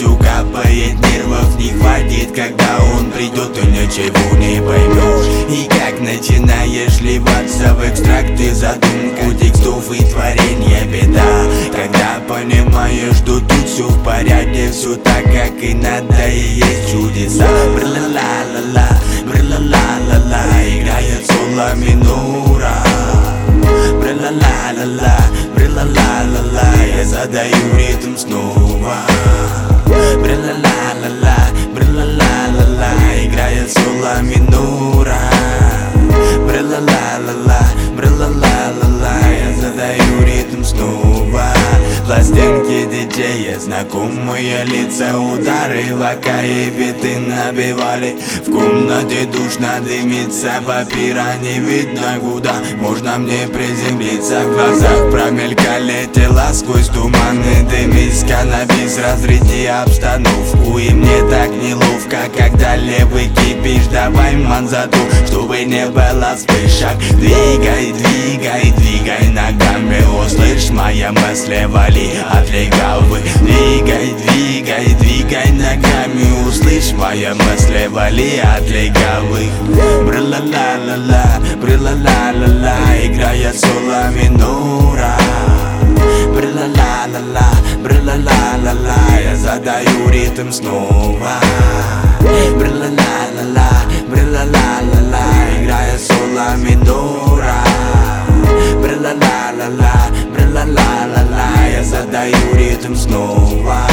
вовсю капает, нервов не хватит, когда он придет, ты ничего не поймешь. И как начинаешь ливаться в экстракты, задумку текстов и творения беда. Когда понимаешь, что тут все в порядке, все так, как и надо, и есть чудеса. Бр-ла-ла-ла-ла, бр-ла-ла-ла-ла, играет соло минора. Бр-ла-ла-ла-ла, бр-ла-ла-ла-ла, я задаю ритм снова. Бр-ла-ла-ла-ла, бр-ла-ла-ла-ла, играет соло минора. Бр-ла-ла-ла-ла, бр-ла-ла-ла-ла, я задаю ритм снова. Пластинки диджея, знакомые лица, удары лака и биты набивали. В комнате душно дымится, папира не видно куда можно мне приземлиться. В глазах промелькали тела сквозь туманы, дым из каннабис, разряди обстановку. И мне так неловко, когда левый кипиш, давай манзату, чтобы не было вспышек. Двигай, двигай, двигай ногами, услышь мои мысли, вали от легавы. Двигай, двигай, двигай ногами, услышь мои мысли, вали от легавых. Бр-ла-ла-ла-ла, бр-ла-ла-ла-ла, играет соло минора. Бр-ла-ла-ла-ла, бр-ла-ла-ла-ла, я задаю ритм снова. Бр-ла-ла-ла-ла, бр-ла-ла-ла-ла, играет соло минора. Бр-ла-ла-ла-ла, бр-ла-ла-ла-ла, я задаю ритм снова.